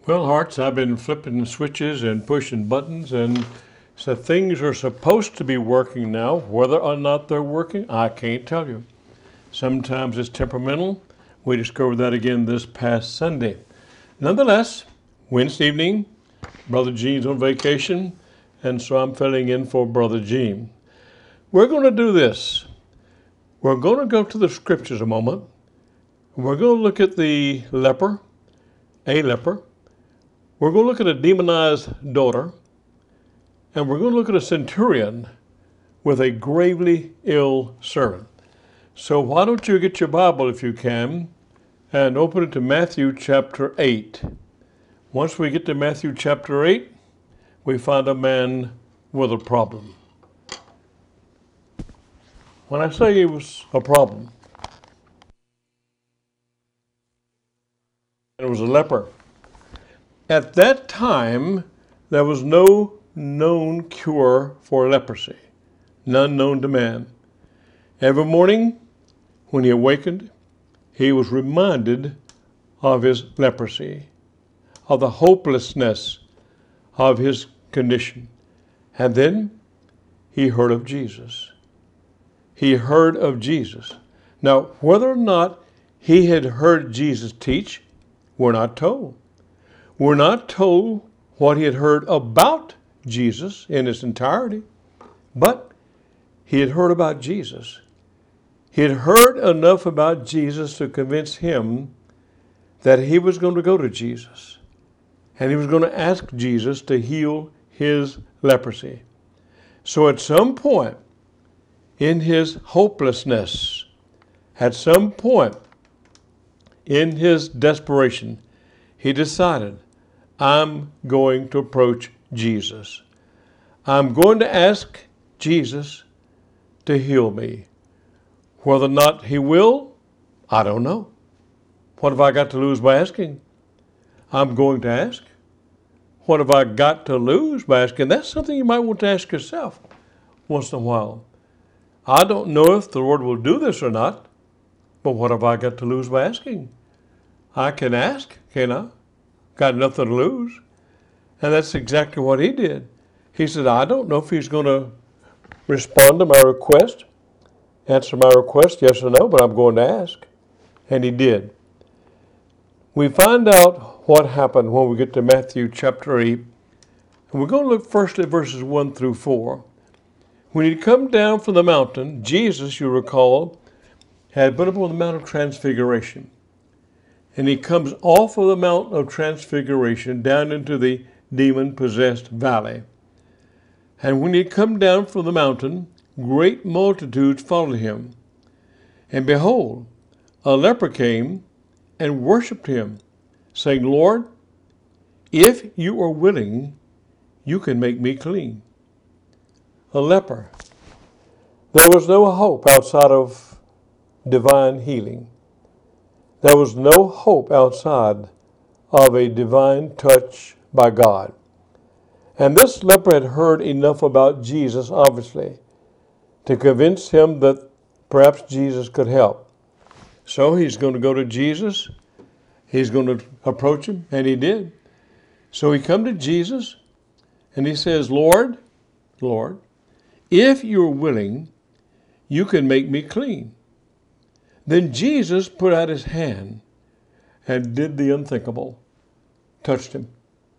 Well, Hearts, I've been flipping switches and pushing buttons, and so things are supposed to be working now. Whether or not they're working, I can't tell you. Sometimes it's temperamental. We discovered that again this past Sunday. Nonetheless, Wednesday evening, Brother Gene's on vacation, and so I'm filling in for Brother Gene. We're going to do this. We're going to go to the scriptures a moment. We're going to look at the leper, a leper. We're going to look at a demonized daughter, and we're going to look at a centurion with a gravely ill servant. So why don't you get your Bible if you can and open it to Matthew chapter 8. Once we get to Matthew chapter 8, we find a man with a problem. When I say it was a problem, it was a leper. At that time, there was no known cure for leprosy, none known to man. Every morning, when he awakened, he was reminded of his leprosy, of the hopelessness of his condition. And then he heard of Jesus. He heard of Jesus. Now, whether or not he had heard Jesus teach, we're not told. We're not told what he had heard about Jesus in its entirety, but he had heard about Jesus. He had heard enough about Jesus to convince him that he was going to go to Jesus, and he was going to ask Jesus to heal his leprosy. So at some point in his hopelessness, at some point in his desperation, he decided, I'm going to approach Jesus. I'm going to ask Jesus to heal me. Whether or not he will, I don't know. What have I got to lose by asking? I'm going to ask. What have I got to lose by asking? That's something you might want to ask yourself once in a while. I don't know if the Lord will do this or not, but what have I got to lose by asking? I can ask, can I? Got nothing to lose. And that's exactly what he did. He said, I don't know if he's going to respond to my request, answer my request, yes or no, but I'm going to ask. And he did. We find out what happened when we get to Matthew chapter 8. And we're going to look first at verses 1 through 4. When he'd come down from the mountain, Jesus, you recall, had been up on the Mount of Transfiguration. And he comes off of the Mount of Transfiguration down into the demon-possessed valley. And when he had come down from the mountain, great multitudes followed him. And behold, a leper came and worshipped him, saying, Lord, if you are willing, you can make me clean. A leper. There was no hope outside of divine healing. There was no hope outside of a divine touch by God. And this leper had heard enough about Jesus, obviously, to convince him that perhaps Jesus could help. So he's going to go to Jesus. He's going to approach him, and he did. So he come to Jesus, and he says, Lord, Lord, if you're willing, you can make me clean. Then Jesus put out his hand and did the unthinkable, touched him.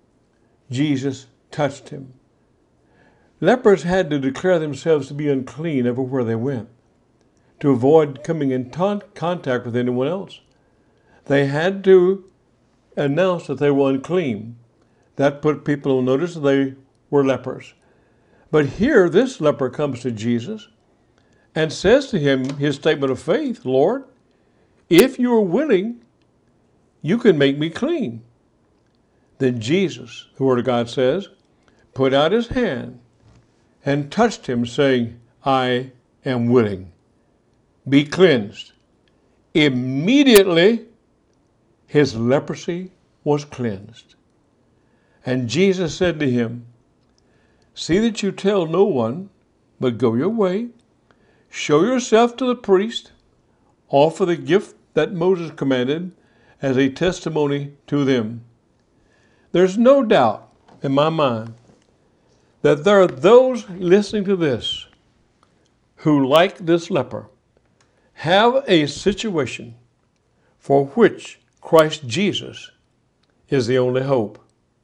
Jesus touched him. Lepers had to declare themselves to be unclean everywhere they went, to avoid coming in contact with anyone else. They had to announce that they were unclean. That put people on notice that they were lepers. But here, this leper comes to Jesus and says to him his statement of faith, Lord, if you are willing, you can make me clean. Then Jesus, the Word of God says, put out his hand and touched him, saying, I am willing. Be cleansed. Immediately, his leprosy was cleansed. And Jesus said to him, see that you tell no one, but go your way, show yourself to the priest, offer the gift that Moses commanded as a testimony to them. There's no doubt in my mind that there are those listening to this who, like this leper, have a situation for which Christ Jesus is the only hope.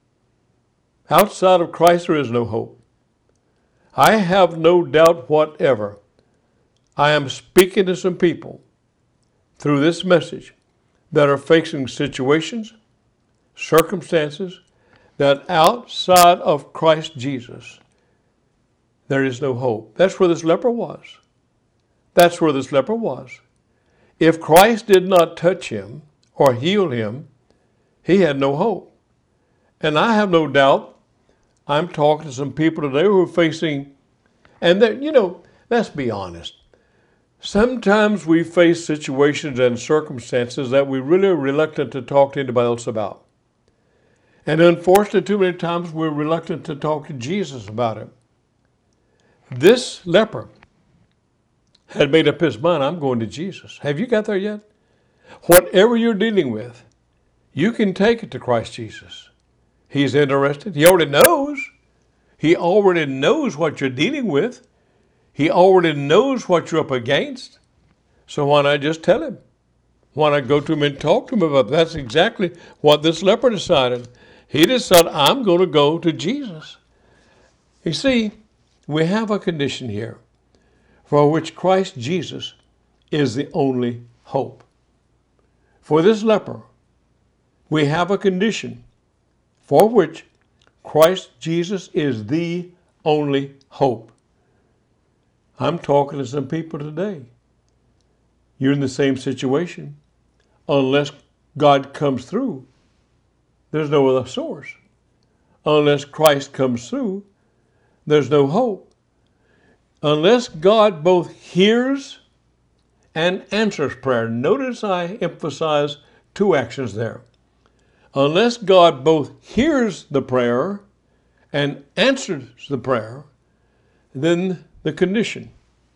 Outside of Christ, there is no hope. I have no doubt whatever. I am speaking to some people through this message that are facing situations, circumstances, that outside of Christ Jesus, there is no hope. That's where this leper was. That's where this leper was. If Christ did not touch him or heal him, he had no hope. And I have no doubt, I'm talking to some people today who are facing, and let's be honest. Sometimes we face situations and circumstances that we really are reluctant to talk to anybody else about. And unfortunately, too many times we're reluctant to talk to Jesus about it. This leper had made up his mind, I'm going to Jesus. Have you got there yet? Whatever you're dealing with, you can take it to Christ Jesus. He's interested. He already knows. He already knows what you're dealing with. He already knows what you're up against. So why not just tell him? Why not go to him and talk to him about it? That's exactly what this leper decided. He decided, I'm going to go to Jesus. You see, we have a condition here for which Christ Jesus is the only hope. For this leper, we have a condition for which Christ Jesus is the only hope. I'm talking to some people today. You're in the same situation. Unless God comes through, there's no other source. Unless Christ comes through, there's no hope. Unless God both hears and answers prayer. Notice I emphasize two actions there. Unless God both hears the prayer and answers the prayer, then the condition,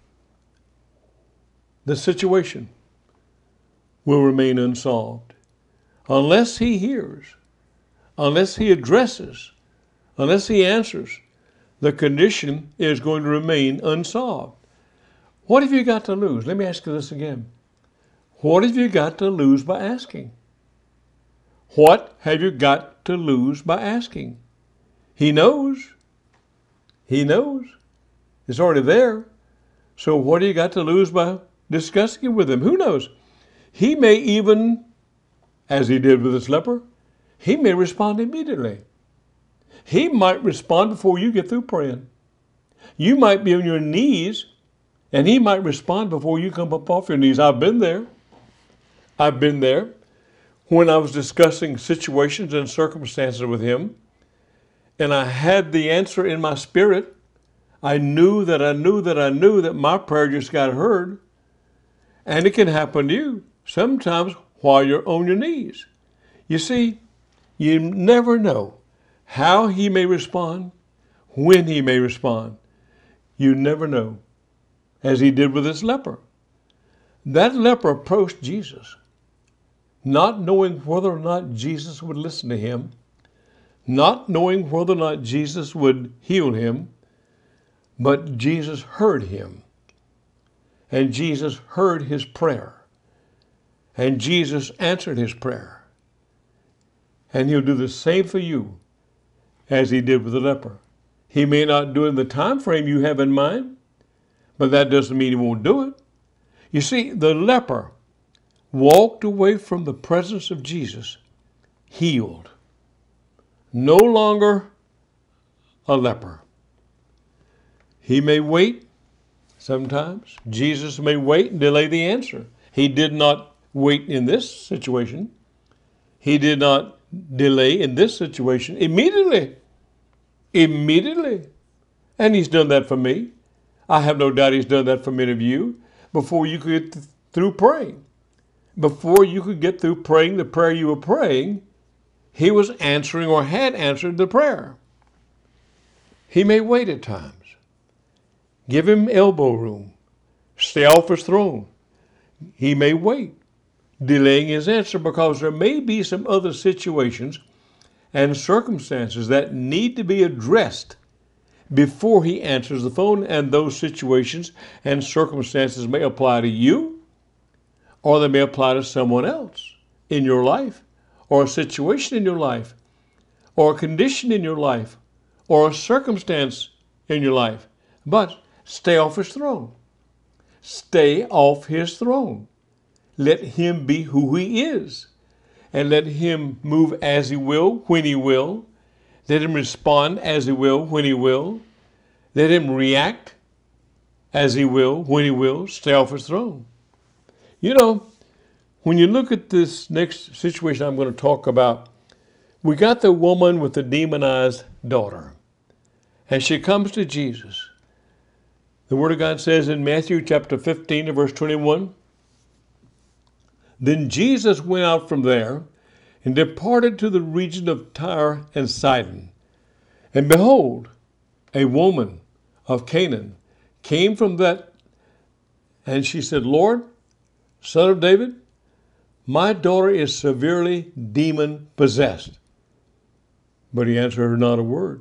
the situation will remain unsolved. Unless he hears, unless he addresses, unless he answers, the condition is going to remain unsolved. What have you got to lose? Let me ask you this again. What have you got to lose by asking? What have you got to lose by asking? He knows. He knows. It's already there. So what do you got to lose by discussing it with him? Who knows? He may even, as he did with this leper, he may respond immediately. He might respond before you get through praying. You might be on your knees, and he might respond before you come up off your knees. I've been there. I've been there. When I was discussing situations and circumstances with him, and I had the answer in my spirit, I knew that my prayer just got heard. And it can happen to you sometimes while you're on your knees. You see, you never know how he may respond, when he may respond. You never know, as he did with this leper. That leper approached Jesus, not knowing whether or not Jesus would listen to him, not knowing whether or not Jesus would heal him, but Jesus heard him. And Jesus heard his prayer. And Jesus answered his prayer. And he'll do the same for you as he did with the leper. He may not do it in the time frame you have in mind, but that doesn't mean he won't do it. You see, the leper walked away from the presence of Jesus healed. No longer a leper. He may wait sometimes. Jesus may wait and delay the answer. He did not wait in this situation. He did not delay in this situation immediately. Immediately. And he's done that for me. I have no doubt he's done that for many of you before you could get through praying. Before you could get through praying the prayer you were praying, he was answering or had answered the prayer. He may wait at times. Give him elbow room. Stay off his throne. He may wait, delaying his answer because there may be some other situations and circumstances that need to be addressed before he answers the phone. And those situations and circumstances may apply to you, or they may apply to someone else in your life, or a situation in your life, or a condition in your life, or a circumstance in your life. But stay off his throne. Stay off his throne. Let him be who he is, and let him move as he will, when he will. Let him respond as he will, when he will. Let him react as he will, when he will. Stay off his throne. You know, when you look at this next situation I'm going to talk about, we got the woman with the demonized daughter, and she comes to Jesus. The Word of God says in Matthew chapter 15 verse 21, "Then Jesus went out from there and departed to the region of Tyre and Sidon. And behold, a woman of Canaan came from that, and she said, Lord, Son of David, my daughter is severely demon-possessed." But he answered her not a word.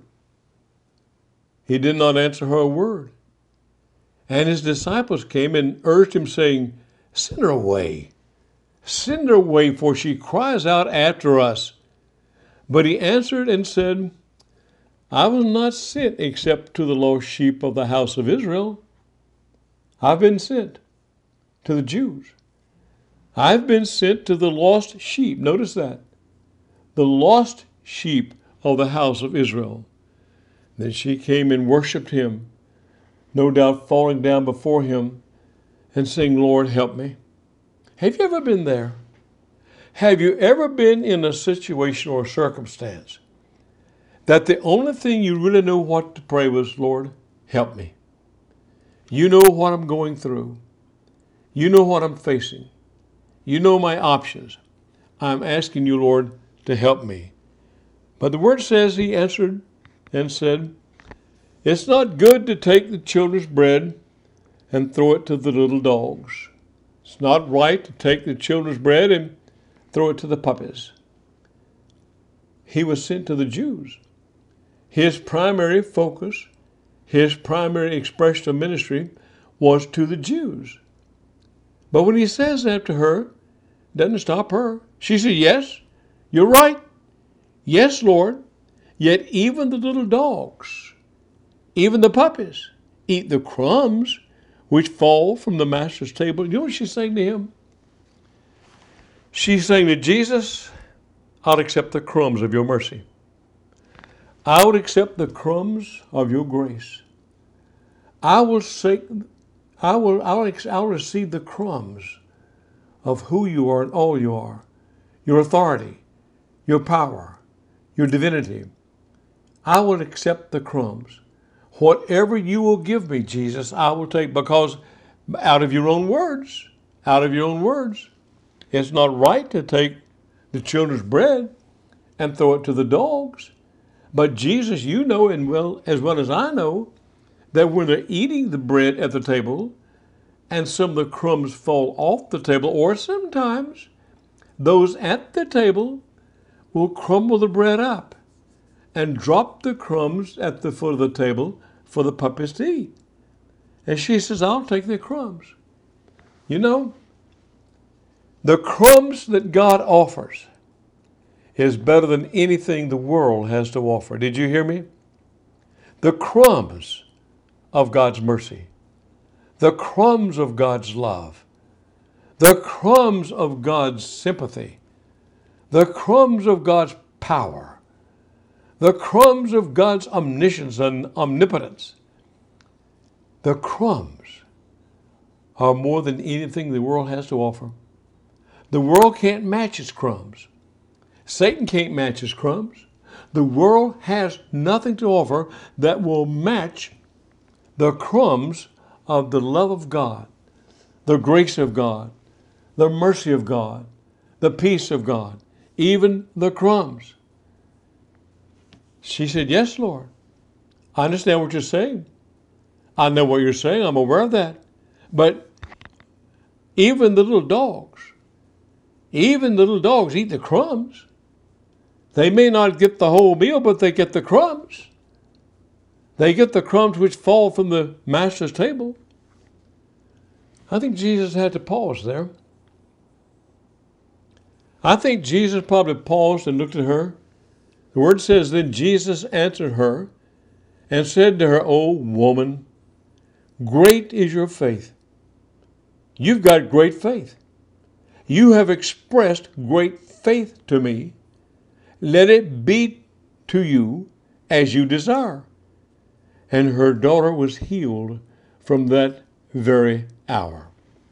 He did not answer her a word. And his disciples came and urged him, saying, "Send her away. Send her away, for she cries out after us." But he answered and said, "I was not sent except to the lost sheep of the house of Israel." I've been sent to the Jews. I've been sent to the lost sheep. Notice that. The lost sheep of the house of Israel. Then she came and worshiped him, no doubt falling down before him and saying, "Lord, help me." Have you ever been there? Have you ever been in a situation or circumstance that the only thing you really know what to pray was, "Lord, help me"? You know what I'm going through. You know what I'm facing. You know my options. I'm asking you, Lord, to help me. But the Word says he answered and said, "It's not good to take the children's bread and throw it to the little dogs. It's not right to take the children's bread and throw it to the puppies." He was sent to the Jews. His primary focus, his primary expression of ministry was to the Jews. But when he says that to her, it doesn't stop her. She said, "Yes, you're right. Yes, Lord. Yet even the little dogs, even the puppies, eat the crumbs which fall from the master's table." You know what she's saying to him? She's saying to Jesus, "I'll accept the crumbs of your mercy. I would accept the crumbs of your grace. I'll receive the crumbs of who you are and all you are, your authority, your power, your divinity. I will accept the crumbs. Whatever you will give me, Jesus, I will take, because out of your own words, it's not right to take the children's bread and throw it to the dogs. But Jesus, you know as well as I know, that when they're eating the bread at the table and some of the crumbs fall off the table, or sometimes those at the table will crumble the bread up and drop the crumbs at the foot of the table for the puppies to eat. And she says, "I'll take the crumbs." You know, the crumbs that God offers is better than anything the world has to offer. Did you hear me? The crumbs of God's mercy, the crumbs of God's love, the crumbs of God's sympathy, the crumbs of God's power, the crumbs of God's omniscience and omnipotence. The crumbs are more than anything the world has to offer. The world can't match its crumbs. Satan can't match his crumbs. The world has nothing to offer that will match the crumbs of the love of God, the grace of God, the mercy of God, the peace of God, even the crumbs. She said, "Yes, Lord. I understand what you're saying. I know what you're saying. I'm aware of that. But even the little dogs eat the crumbs. They may not get the whole meal, but they get the crumbs. They get the crumbs which fall from the master's table. I think Jesus had to pause there. I think Jesus probably paused and looked at her. The word says, then Jesus answered her and said to her, "O woman, great is your faith." You've got great faith. You have expressed great faith to me. Let it be to you as you desire. And her daughter was healed from that very hour.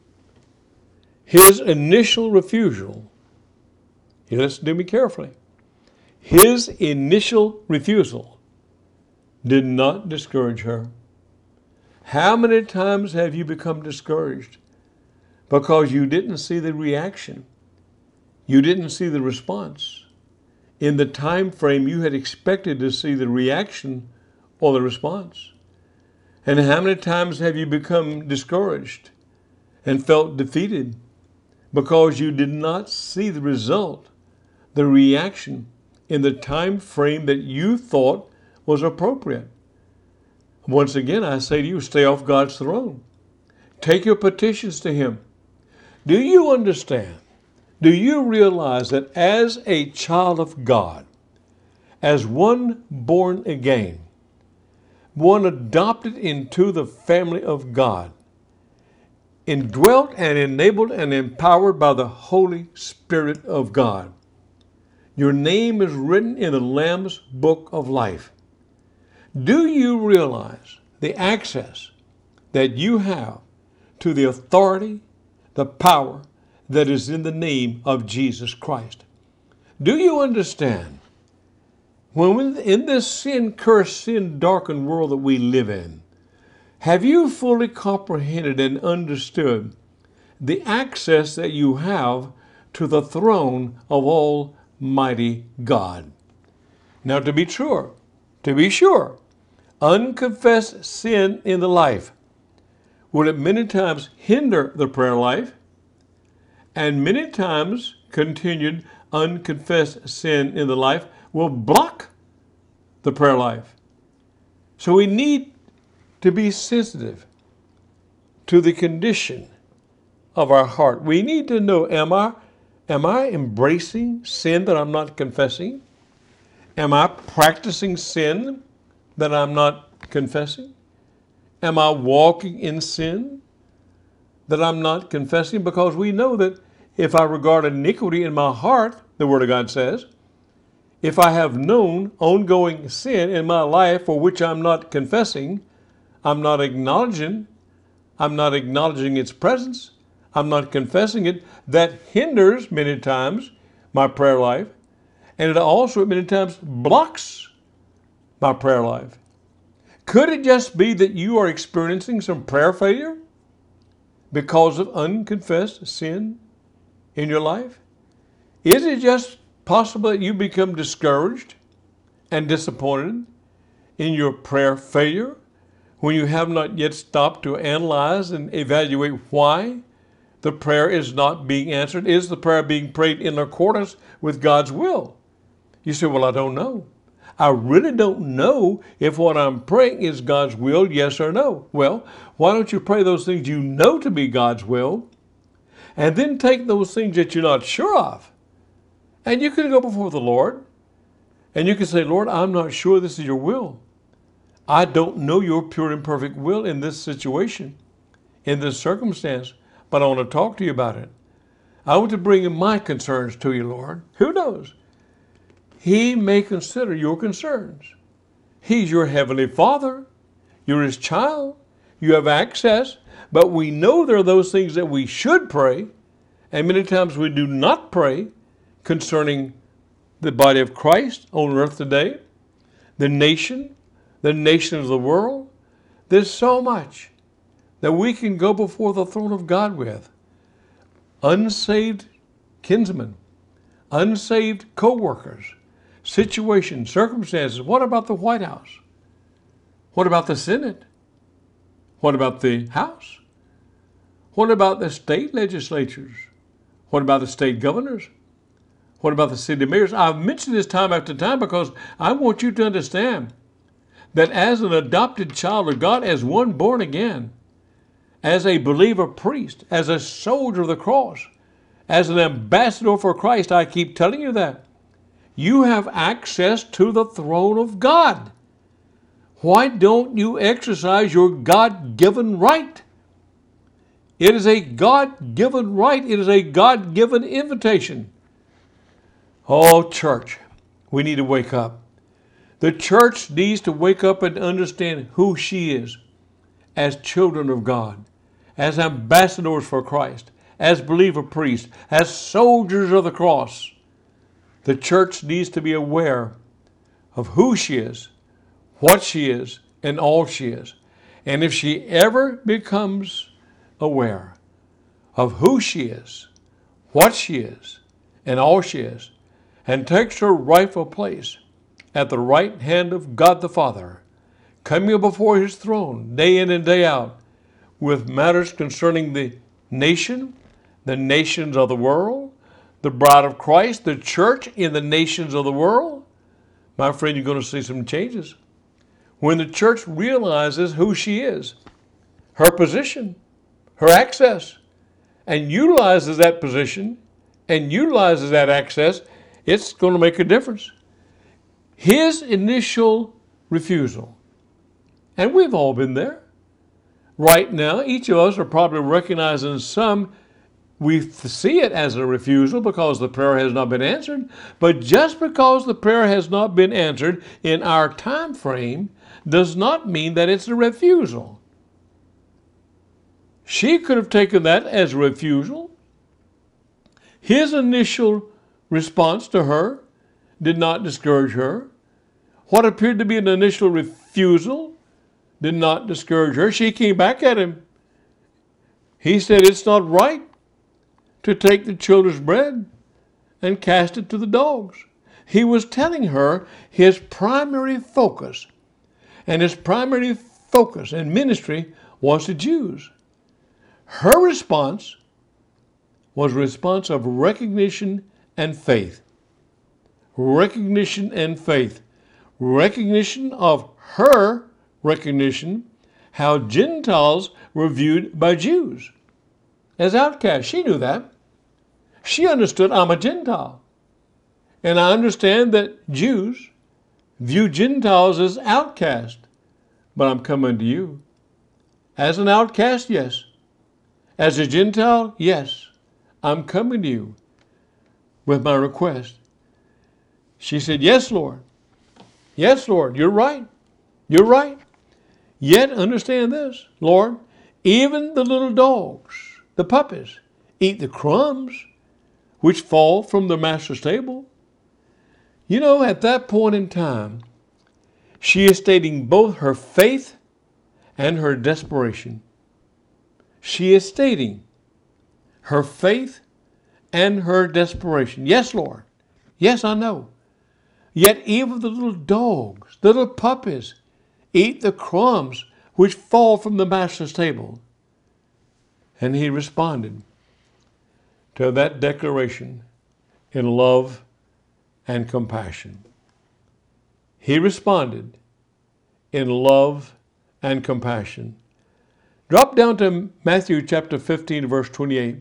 His initial refusal, listen to me carefully, his initial refusal did not discourage her. How many times have you become discouraged because you didn't see the reaction? You didn't see the response in the time frame you had expected to see the reaction or the response. And how many times have you become discouraged and felt defeated because you did not see the result, the reaction in the time frame that you thought was appropriate? Once again, I say to you, stay off God's throne. Take your petitions to Him. Do you understand? Do you realize that as a child of God, as one born again, one adopted into the family of God, indwelt and enabled and empowered by the Holy Spirit of God, your name is written in the Lamb's Book of Life? Do you realize the access that you have to the authority, the power that is in the name of Jesus Christ? Do you understand? When in this sin-cursed, sin-darkened world that we live in, have you fully comprehended and understood the access that you have to the throne of Almighty God? Now, to be sure, unconfessed sin in the life will at many times hinder the prayer life, and many times continued unconfessed sin in the life will block the prayer life. So we need to be sensitive to the condition of our heart. We need to know, am I embracing sin that I'm not confessing? Am I practicing sin that I'm not confessing? Am I walking in sin that I'm not confessing? Because we know that if I regard iniquity in my heart, the Word of God says, if I have known ongoing sin in my life for which I'm not confessing, I'm not acknowledging its presence, I'm not confessing it, that hinders many times my prayer life, and it also many times blocks my prayer life. Could it just be that you are experiencing some prayer failure because of unconfessed sin in your life? Is it just possible that you become discouraged and disappointed in your prayer failure when you have not yet stopped to analyze and evaluate why the prayer is not being answered? Is the prayer being prayed in accordance with God's will? You say, well, I don't know. I really don't know if what I'm praying is God's will, yes or no. Well, why don't you pray those things you know to be God's will, and then take those things that you're not sure of, and you can go before the Lord, and you can say, Lord, I'm not sure this is your will. I don't know your pure and perfect will in this situation, in this circumstance, but I want to talk to you about it. I want to bring in my concerns to you, Lord. Who knows? He may consider your concerns. He's your heavenly Father. You're His child. You have access. But we know there are those things that we should pray, and many times we do not pray concerning the body of Christ on earth today, the nations of the world. There's so much that we can go before the throne of God with. Unsaved kinsmen, unsaved co-workers, situations, circumstances. What about the White House? What about the Senate? What about the House? What about the state legislatures? What about the state governors? What about the city of mirrors? I've mentioned this time after time because I want you to understand that as an adopted child of God, as one born again, as a believer priest, as a soldier of the cross, as an ambassador for Christ, I keep telling you that, you have access to the throne of God. Why don't you exercise your God-given right? It is a God-given right. It is a God-given invitation. Oh, church, we need to wake up. The church needs to wake up and understand who she is as children of God, as ambassadors for Christ, as believer priests, as soldiers of the cross. The church needs to be aware of who she is, what she is, and all she is. And if she ever becomes aware of who she is, what she is, and all she is, and takes her rightful place at the right hand of God the Father, coming before his throne day in and day out with matters concerning the nation, the nations of the world, the bride of Christ, the church in the nations of the world, my friend, you're going to see some changes. When the church realizes who she is, her position, her access, and utilizes that position and utilizes that access, it's going to make a difference. His initial refusal, and we've all been there. Right now, each of us are probably recognizing some. We see it as a refusal because the prayer has not been answered. But just because the prayer has not been answered in our time frame does not mean that it's a refusal. She could have taken that as a refusal. His initial response to her did not discourage her. What appeared to be an initial refusal did not discourage her. She came back at him. He said, "It's not right to take the children's bread and cast it to the dogs." He was telling her his primary focus, and his primary focus in ministry was the Jews. Her response was a response of recognition and faith. Recognition and faith. Recognition of her recognition how Gentiles were viewed by Jews as outcasts. She knew that. She understood, I'm a Gentile. And I understand that Jews view Gentiles as outcasts. But I'm coming to you. As an outcast, yes. As a Gentile, yes. I'm coming to you with my request. She said, "Yes, Lord. Yes, Lord, you're right. You're right. Yet understand this, Lord, even the little dogs, the puppies, eat the crumbs which fall from the master's table." You know, at that point in time, she is stating both her faith and her desperation. She is stating her faith and her desperation. Yes, Lord. Yes, I know. Yet even the little dogs, the little puppies, eat the crumbs which fall from the master's table. And he responded to that declaration in love and compassion. He responded in love and compassion. Drop down to Matthew chapter 15, verse 28.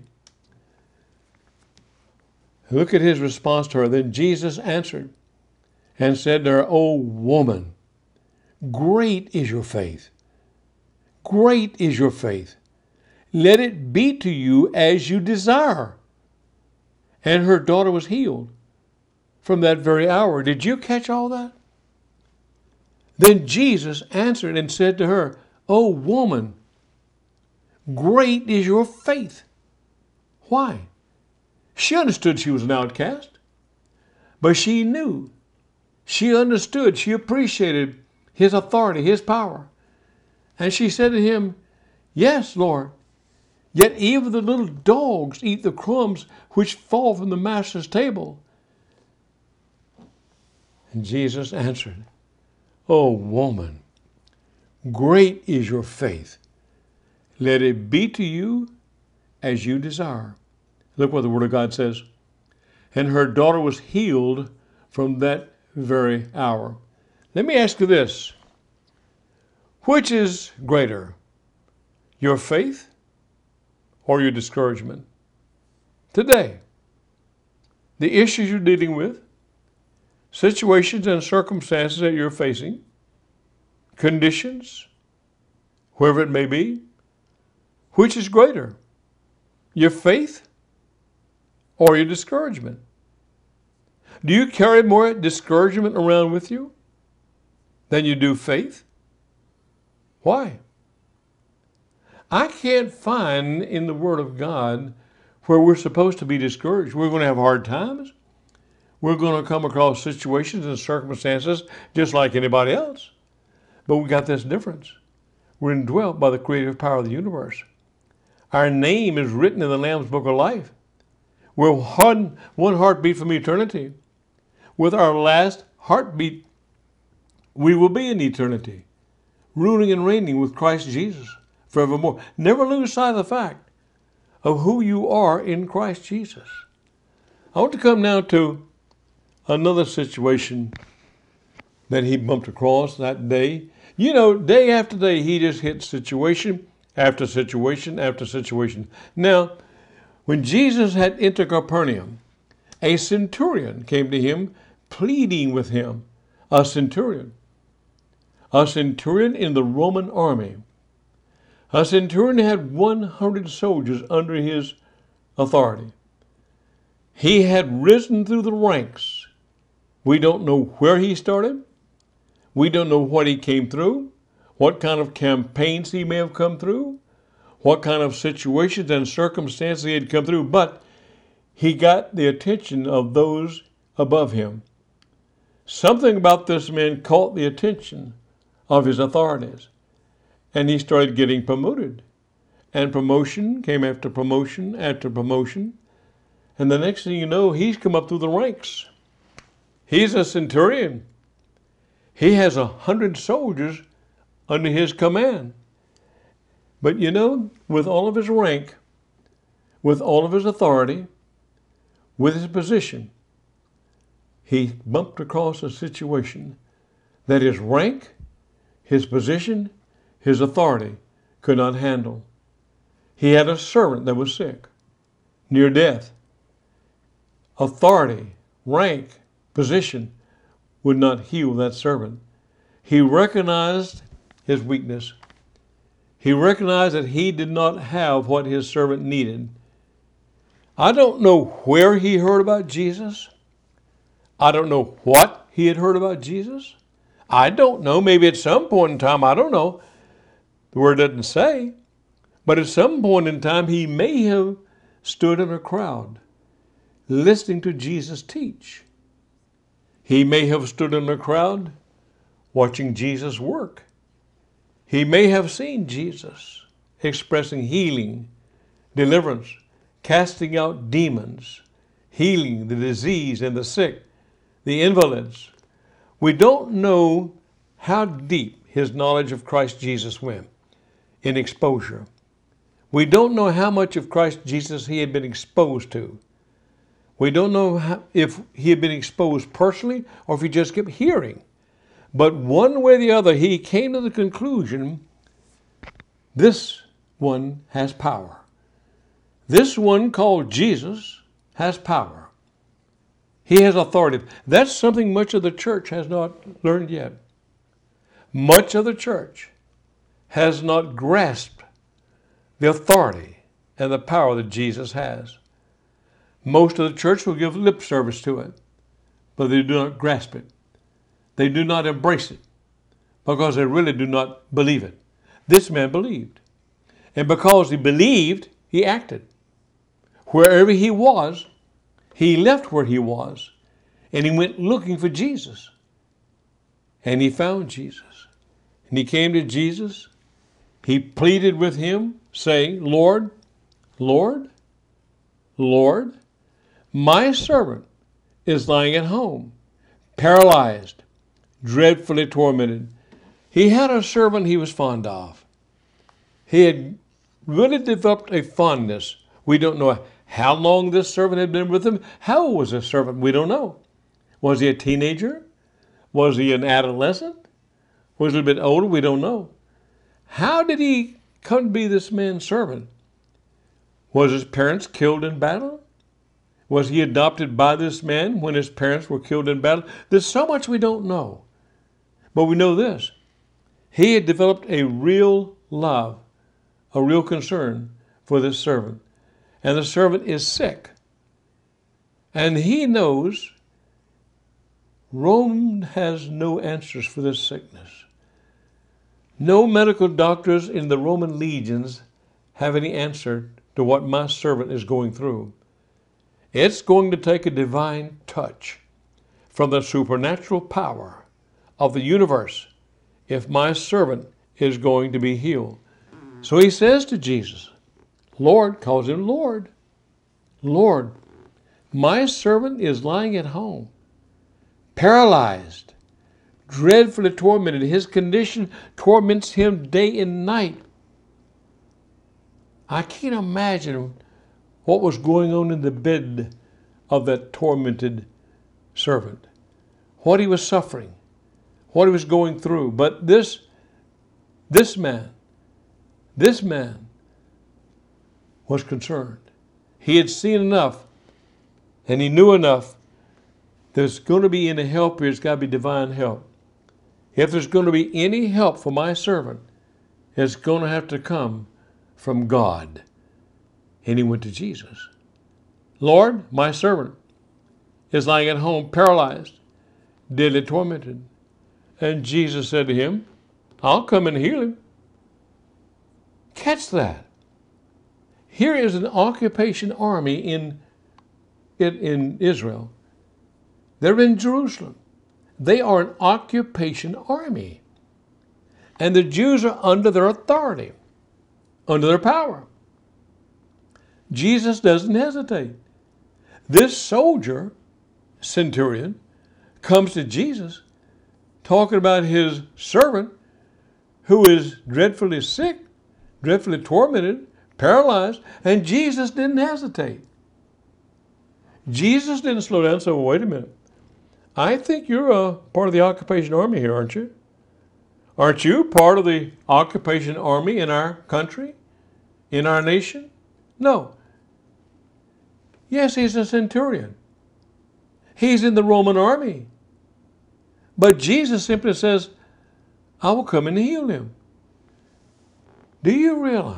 Look at his response to her. Then Jesus answered and said to her, "O woman, great is your faith. Great is your faith. Let it be to you as you desire." And her daughter was healed from that very hour. Did you catch all that? Then Jesus answered and said to her, "O woman, great is your faith." Why? She understood she was an outcast, but she knew, she understood, she appreciated his authority, his power. And she said to him, "Yes, Lord, yet even the little dogs eat the crumbs which fall from the master's table." And Jesus answered, "O woman, great is your faith. Let it be to you as you desire." Look what the Word of God says. and her daughter was healed from that very hour. Let me ask you this. Which is greater, your faith or your discouragement? Today, the issues you're dealing with, situations and circumstances that you're facing, conditions, wherever it may be, which is greater, your faith or your discouragement? Do you carry more discouragement around with you than you do faith? Why? I can't find in the Word of God where we're supposed to be discouraged. We're going to have hard times. We're going to come across situations and circumstances just like anybody else. But we got this difference. We're indwelt by the creative power of the universe. Our name is written in the Lamb's Book of Life. We're one heartbeat from eternity. With our last heartbeat, we will be in eternity, ruling and reigning with Christ Jesus forevermore. Never lose sight of the fact of who you are in Christ Jesus. I want to come now to another situation that he bumped across that day. You know, day after day, he just hit situation after situation after situation. Now, when Jesus had entered Capernaum, a centurion came to him, pleading with him. A centurion in the Roman army. A centurion had 100 soldiers under his authority. He had risen through the ranks. We don't know where he started. We don't know what he came through, what kind of campaigns he may have come through, what kind of situations and circumstances he had come through, but he got the attention of those above him. Something about this man caught the attention of his authorities, and he started getting promoted. And promotion came after promotion after promotion, and the next thing you know, he's come up through the ranks. He's a centurion. He has 100 soldiers under his command. But you know, with all of his rank, with all of his authority, with his position, he bumped across a situation that his rank, his position, his authority could not handle. He had a servant that was sick, near death. Authority, rank, position would not heal that servant. He recognized his weakness. He recognized that he did not have what his servant needed. I don't know where he heard about Jesus. I don't know what he had heard about Jesus. I don't know. Maybe at some point in time, I don't know. The word doesn't say. But at some point in time, he may have stood in a crowd listening to Jesus teach. He may have stood in a crowd watching Jesus work. He may have seen Jesus expressing healing, deliverance, casting out demons, healing the diseased and the sick, the invalids. We don't know how deep his knowledge of Christ Jesus went in exposure. We don't know how much of Christ Jesus he had been exposed to. We don't know if he had been exposed personally or if he just kept hearing. But one way or the other, he came to the conclusion, this one has power. This one called Jesus has power. He has authority. That's something much of the church has not learned yet. Much of the church has not grasped the authority and the power that Jesus has. Most of the church will give lip service to it, but they do not grasp it. They do not embrace it because they really do not believe it. This man believed. And because he believed, he acted. Wherever he was, he left where he was and he went looking for Jesus. And he found Jesus. And he came to Jesus. He pleaded with him, saying, Lord, Lord, Lord, my servant is lying at home, paralyzed, dreadfully tormented. He had a servant he was fond of. He had really developed a fondness. We don't know How long this servant had been with him? How old was this servant? We don't know. Was he a teenager? Was he an adolescent? Was he a little bit older? We don't know. How did he come to be this man's servant? Was his parents killed in battle? Was he adopted by this man when his parents were killed in battle? There's so much we don't know. But we know this. He had developed a real love, a real concern for this servant. And the servant is sick. And he knows Rome has no answers for this sickness. No medical doctors in the Roman legions have any answer to what my servant is going through. It's going to take a divine touch from the supernatural power of the universe if my servant is going to be healed. So he says to Jesus, Lord, calls him Lord, Lord, my servant is lying at home, paralyzed, dreadfully tormented. His condition torments him day and night. I can't imagine what was going on in the bed of that tormented servant, what he was suffering, what he was going through. But this man was concerned. He had seen enough, and he knew enough. There's going to be any help here, it's got to be divine help. If there's going to be any help for my servant, it's going to have to come from God. And he went to Jesus. Lord, my servant is lying at home, paralyzed, deadly tormented. And Jesus said to him, I'll come and heal him. Catch that. Here is an occupation army in Israel. They're in Jerusalem. They are an occupation army. And the Jews are under their authority, under their power. Jesus doesn't hesitate. This soldier, centurion, comes to Jesus talking about his servant who is dreadfully sick, dreadfully tormented, paralyzed, and Jesus didn't hesitate. Jesus didn't slow down and say, well, wait a minute. I think you're a part of the occupation army here, aren't you? Aren't you part of the occupation army in our country, in our nation? No. Yes, he's a centurion. He's in the Roman army. But Jesus simply says, I will come and heal him. Do you realize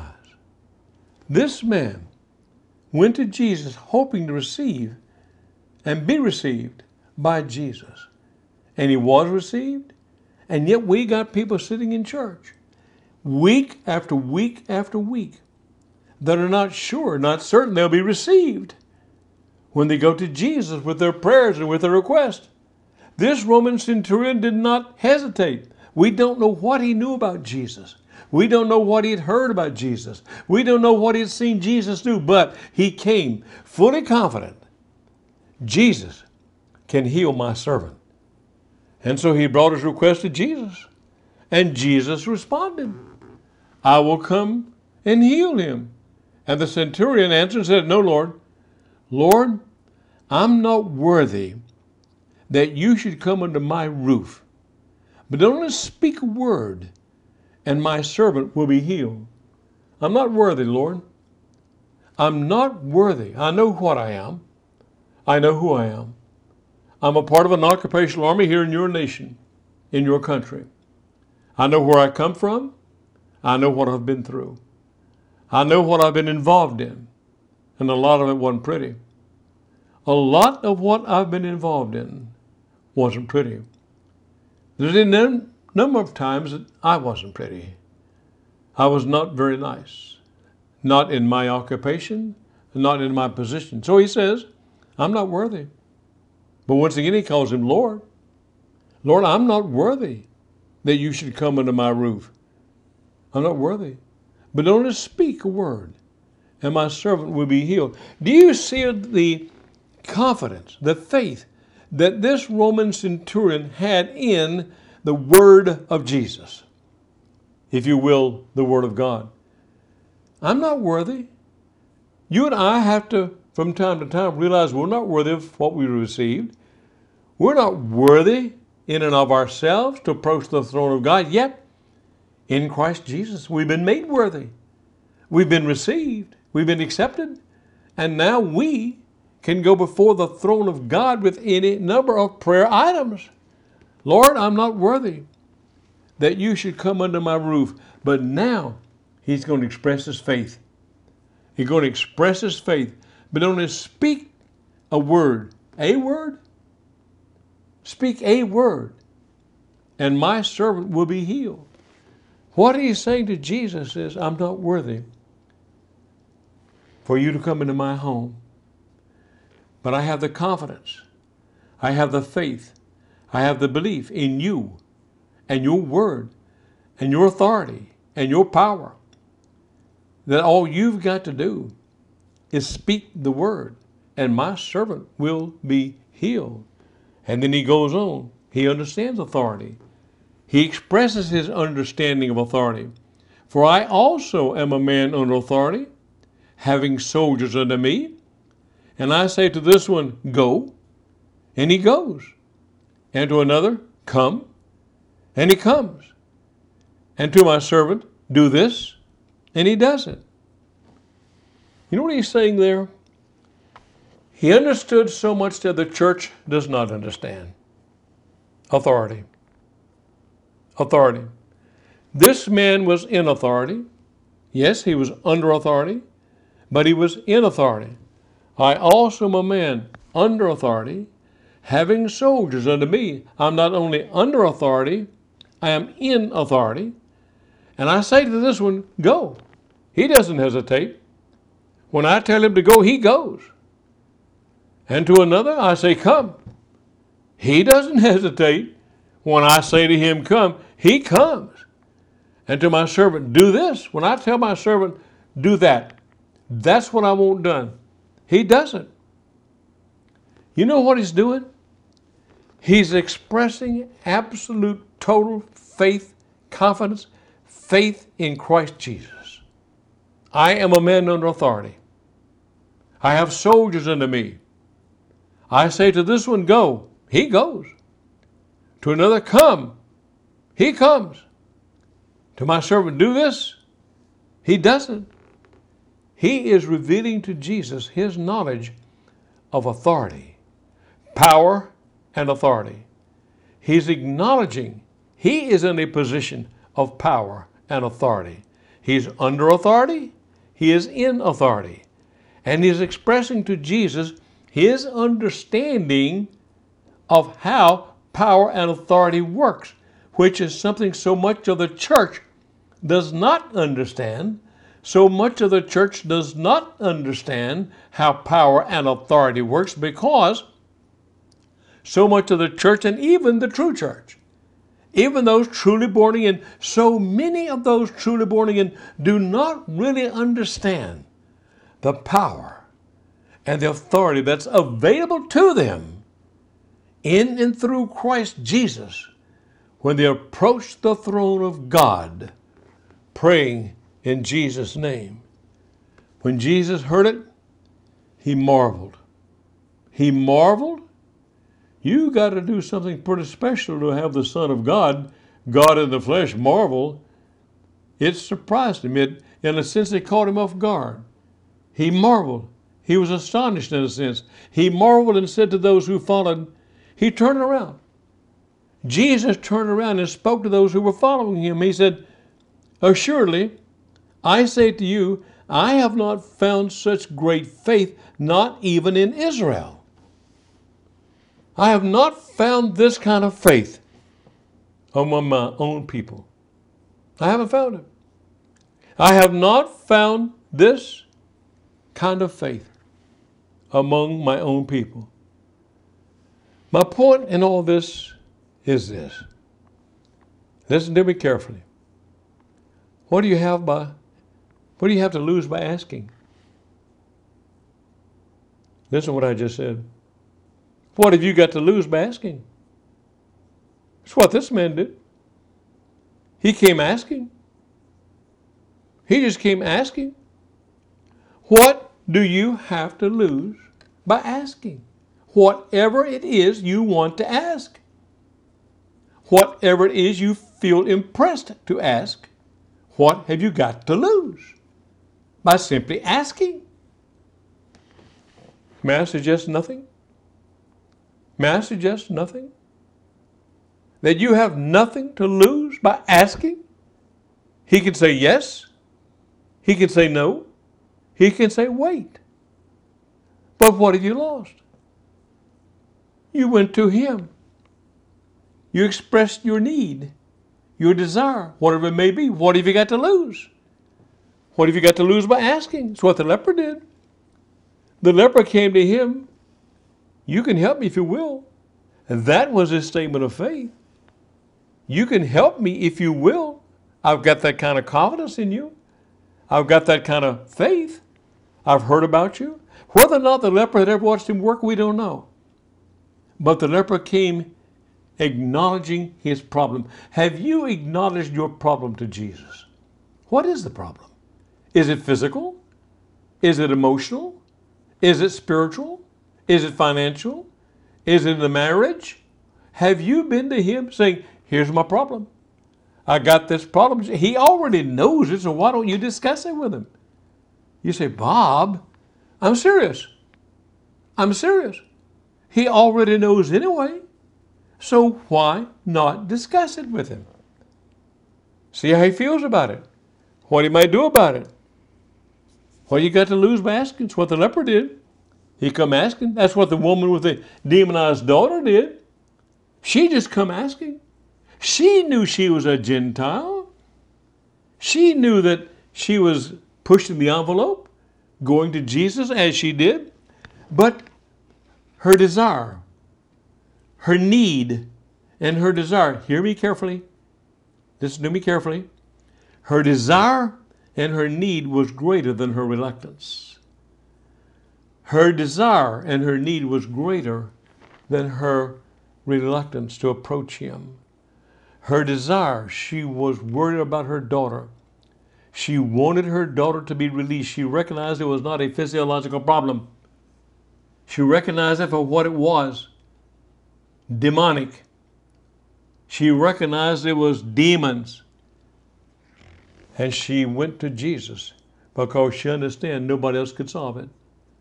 this man went to Jesus hoping to receive and be received by Jesus? And he was received. And yet we got people sitting in church week after week after week that are not sure, not certain they'll be received when they go to Jesus with their prayers and with their request. This Roman centurion did not hesitate. We don't know what he knew about Jesus. We don't know what he had heard about Jesus. We don't know what he had seen Jesus do, but he came fully confident. Jesus can heal my servant. And so he brought his request to Jesus. And Jesus responded, I will come and heal him. And the centurion answered and said, no, Lord. Lord, I'm not worthy that you should come under my roof. But only speak a word, and my servant will be healed. I'm not worthy, Lord. I'm not worthy. I know what I am. I know who I am. I'm a part of an occupational army here in your nation, in your country. I know where I come from. I know what I've been through. I know what I've been involved in, and a lot of it wasn't pretty. A lot of what I've been involved in wasn't pretty. There's a number of times that I wasn't pretty. I was not very nice, not in my occupation, not in my position. So he says, I'm not worthy. But once again, he calls him Lord. Lord, I'm not worthy that you should come under my roof. I'm not worthy. But only speak a word, and my servant will be healed. Do you see the confidence, the faith that this Roman centurion had in the word of Jesus? If you will, the word of God. I'm not worthy. You and I have to, from time to time, realize we're not worthy of what we received. We're not worthy in and of ourselves to approach the throne of God, yet in Christ Jesus we've been made worthy. We've been received. We've been accepted. And now we can go before the throne of God with any number of prayer items. Lord, I'm not worthy that you should come under my roof. But now he's going to express his faith. He's going to express his faith, but only speak a word. A word? Speak a word, and my servant will be healed. What he's saying to Jesus is, I'm not worthy for you to come into my home. But I have the confidence, I have the faith, I have the belief in you and your word and your authority and your power, that all you've got to do is speak the word, and my servant will be healed. And then he goes on. He understands authority. He expresses his understanding of authority. For I also am a man under authority, having soldiers under me. And I say to this one, go, and he goes. And to another, come, and he comes. And to my servant, do this, and he does it. You know what he's saying there? He understood so much that the church does not understand. Authority. Authority. This man was in authority. Yes, he was under authority, but he was in authority. I also am a man under authority, having soldiers under me. I'm not only under authority, I am in authority. And I say to this one, go. He doesn't hesitate. When I tell him to go, he goes. And to another, I say, come. He doesn't hesitate. When I say to him, come, he comes. And to my servant, do this. When I tell my servant, do that, that's what I want done. He doesn't. You know what he's doing? He's expressing absolute, total faith, confidence, faith in Christ Jesus. I am a man under authority. I have soldiers under me. I say to this one, go. He goes. To another, come. He comes. To my servant, do this. He doesn't. He is revealing to Jesus his knowledge of authority, power, and authority. He's acknowledging he is in a position of power and authority. He's under authority. He is in authority. And he's expressing to Jesus his understanding of how power and authority works, which is something so much of the church does not understand. So much of the church does not understand how power and authority works, because so much of the church, and even the true church, even those truly born again, so many of those truly born again do not really understand the power and the authority that's available to them in and through Christ Jesus when they approach the throne of God, praying in Jesus' name. When Jesus heard it, he marveled. He marveled. You got to do something pretty special to have the Son of God, God in the flesh, marvel. It surprised him. In a sense, it caught him off guard. He marveled. He was astonished in a sense. He marveled and said to those who followed, he turned around. Jesus turned around and spoke to those who were following him. He said, assuredly, I say to you, I have not found such great faith, not even in Israel. I have not found this kind of faith among my own people. I haven't found it. I have not found this kind of faith among my own people. My point in all this is this. Listen to me carefully. What do you have to lose by asking? Listen to what I just said. What have you got to lose by asking? It's what this man did. He came asking. He just came asking. What do you have to lose by asking? Whatever it is you want to ask. Whatever it is you feel impressed to ask, what have you got to lose by simply asking? May I suggest nothing? May I suggest nothing? That you have nothing to lose by asking? He can say yes. He can say no. He can say wait. But what have you lost? You went to him. You expressed your need, your desire, whatever it may be. What have you got to lose? What have you got to lose by asking? It's what the leper did. The leper came to him. You can help me if you will. And that was his statement of faith. You can help me if you will. I've got that kind of confidence in you. I've got that kind of faith. I've heard about you. Whether or not the leper had ever watched him work, we don't know. But the leper came acknowledging his problem. Have you acknowledged your problem to Jesus? What is the problem? Is it physical? Is it emotional? Is it spiritual? Is it financial? Is it in the marriage? Have you been to him saying, here's my problem. I got this problem. He already knows it, so why don't you discuss it with him? You say, Bob, I'm serious. I'm serious. He already knows anyway. So why not discuss it with him? See how he feels about it. What he might do about it. What you got to lose by asking? It's what the leper did. He come asking. That's what the woman with the demonized daughter did. She just come asking. She knew she was a Gentile. She knew that she was pushing the envelope, going to Jesus as she did. But her desire, her need, and her desire, hear me carefully, listen to me carefully, her desire and her need was greater than her reluctance. Her desire and her need was greater than her reluctance to approach him. Her desire, she was worried about her daughter. She wanted her daughter to be released. She recognized it was not a physiological problem. She recognized it for what it was, demonic. She recognized it was demons. And she went to Jesus because she understood nobody else could solve it.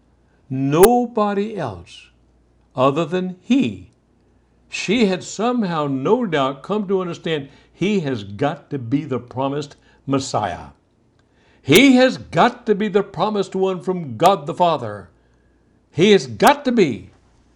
Nobody else other than he. She had somehow, no doubt, come to understand he has got to be the promised Messiah. He has got to be the promised one from God the Father. He has got to be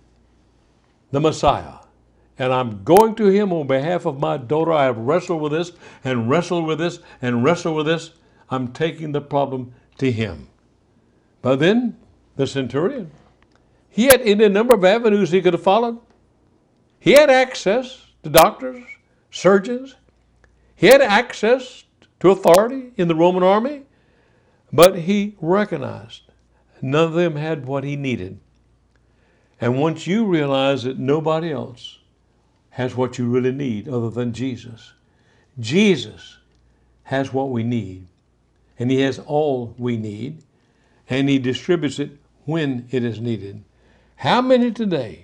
the Messiah. And I'm going to him on behalf of my daughter. I have wrestled with this and wrestled with this and wrestled with this. I'm taking the problem to him. But then the centurion, he had any number of avenues he could have followed. He had access to doctors, surgeons. He had access to authority in the Roman army. But he recognized none of them had what he needed. And once you realize that nobody else has what you really need other than Jesus, Jesus has what we need. And he has all we need. And he distributes it when it is needed. How many today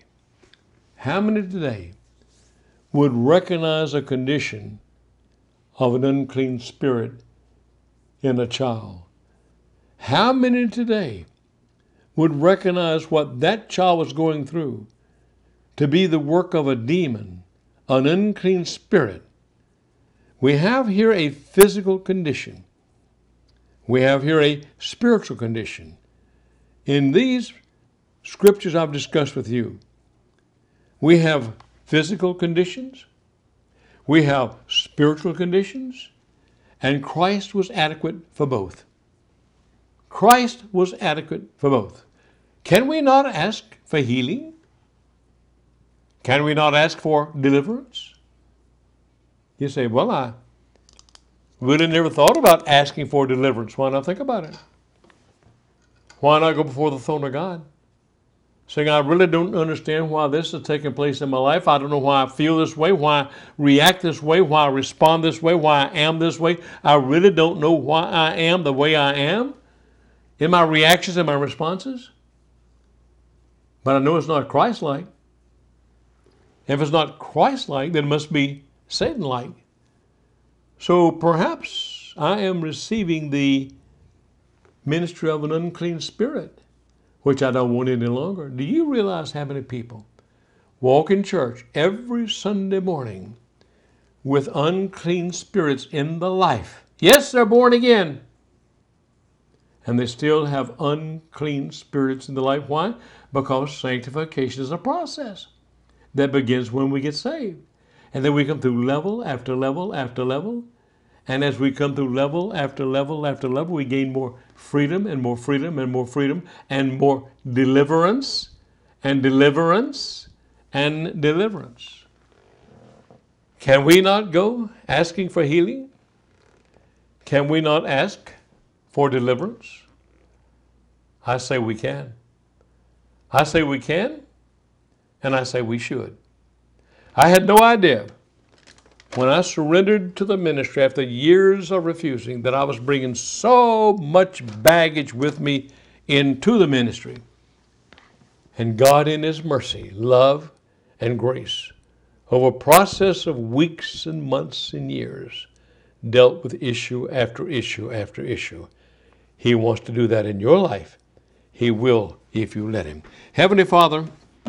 would recognize a condition of an unclean spirit in a child? How many today would recognize what that child was going through to be the work of a demon, an unclean spirit? We have here a physical condition. We have here a spiritual condition. In these scriptures I've discussed with you, we have physical conditions, we have spiritual conditions, and Christ was adequate for both. Christ was adequate for both. Can we not ask for healing? Can we not ask for deliverance? You say, well, I really never thought about asking for deliverance. Why not think about it? Why not go before the throne of God? Saying, I really don't understand why this is taking place in my life. I don't know why I feel this way, why I react this way, why I respond this way, why I am this way. I really don't know why I am the way I am. in my reactions and my responses. But I know it's not Christ-like. If it's not Christ-like, then it must be Satan-like. So perhaps I am receiving the ministry of an unclean spirit, which I don't want any longer. Do you realize how many people walk in church every Sunday morning with unclean spirits in the life? Yes, they're born again, and they still have unclean spirits in the life. Why? Because sanctification is a process that begins when we get saved. And then we come through level after level after level. And as we come through level after level after level, we gain more freedom and more freedom and more freedom and more deliverance and deliverance and deliverance. Can we not go asking for healing? Can we not ask for deliverance? I say we can. I say we can, and I say we should. I had no idea when I surrendered to the ministry after years of refusing that I was bringing so much baggage with me into the ministry. And God in His mercy, love, and grace, over a process of weeks and months and years, dealt with issue after issue after issue. He wants to do that in your life. He will if you let Him. Heavenly Father,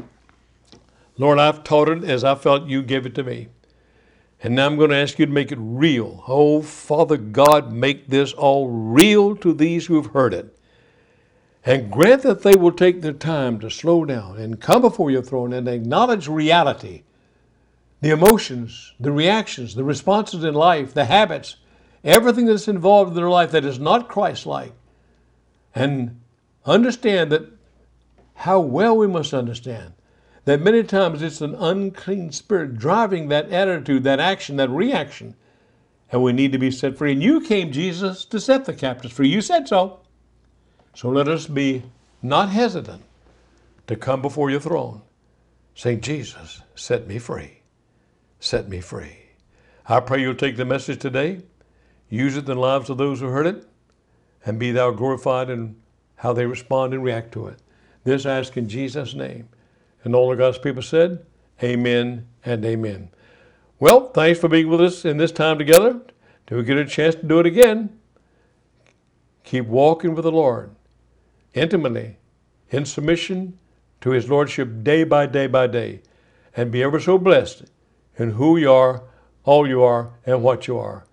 Lord, I've taught it as I felt You gave it to me. And now I'm going to ask You to make it real. Oh, Father God, make this all real to these who have heard it. And grant that they will take their time to slow down and come before Your throne and acknowledge reality, the emotions, the reactions, the responses in life, the habits, everything that's involved in their life that is not Christ-like. And understand that how well we must understand that many times it's an unclean spirit driving that attitude, that action, that reaction. And we need to be set free. And You came, Jesus, to set the captives free. You said so. So let us be not hesitant to come before Your throne, saying, Jesus, set me free. Set me free. I pray You'll take the message today, use it in the lives of those who heard it, and be Thou glorified in how they respond and react to it. This I ask in Jesus' name. And all of God's people said, amen and amen. Well, thanks for being with us in this time together. Till we get a chance to do it again, keep walking with the Lord intimately, in submission to His Lordship day by day by day, and be ever so blessed in who you are, all you are, and what you are.